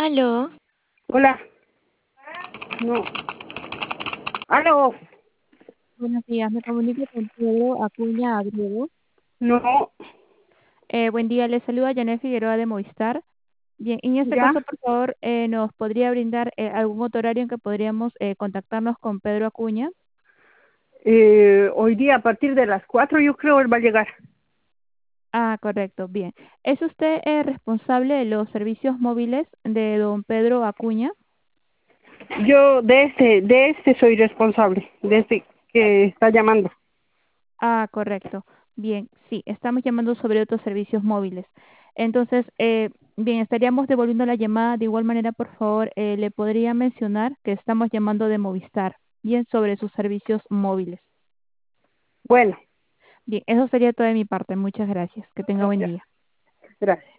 Aló, Hola. No. Aló. Buenos días, me comunico con Pedro Acuña Abreu. No. Buen día, les saluda Janet Figueroa de Movistar. Bien, en este Ya. caso, por favor, ¿nos podría brindar algún otro horario en que podríamos contactarnos con Pedro Acuña? Hoy día a partir de las 4 yo creo él va a llegar. Ah, correcto, bien. ¿Es usted responsable de los servicios móviles de don Pedro Acuña? Yo de este soy responsable, de este que está llamando. Ah, correcto. Bien, sí, estamos llamando sobre otros servicios móviles. Entonces, bien, estaríamos devolviendo la llamada. De igual manera, por favor, le podría mencionar que estamos llamando de Movistar, bien, sobre sus servicios móviles. Bueno, Bien, eso sería todo de mi parte. Muchas gracias. Que tenga buen gracias. día. Gracias.